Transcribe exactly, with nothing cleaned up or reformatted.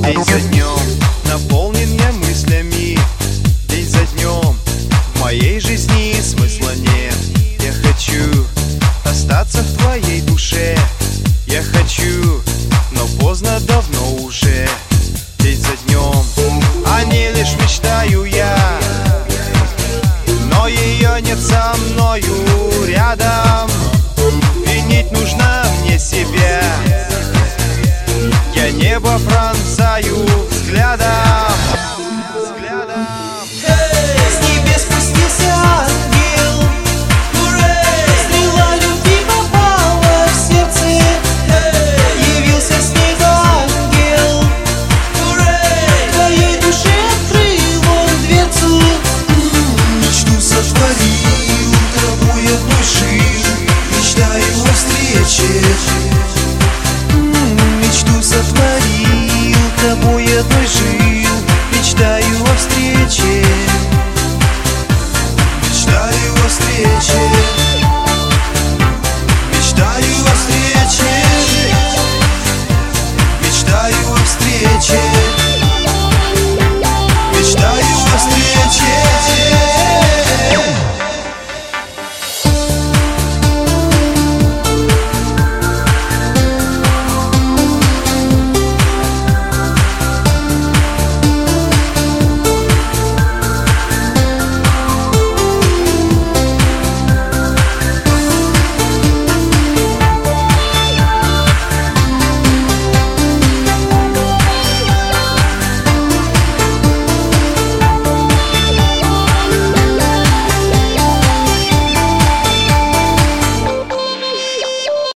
День за днем наполнен я мыслями, день за днем в моей жизни смысла нет. Я хочу остаться в твоей душе, я хочу, но поздно давно уже. День за днем о ней лишь мечтаю я, но ее нет со мною рядом. Винить нужно мне себя, я небо пронзаю взглядом. С небес спустился ангел, стрела любви попала в сердце. Явился с ней ангел, твоей душе открыл он дверцу. Мечту сотворил, тобой одной жил, мечтаю о встрече. Мечту сотворил, тобой одной жил, мечтаю о встрече. Мечтаю о встрече. Мечтаю о встрече. Мечтаю о встрече.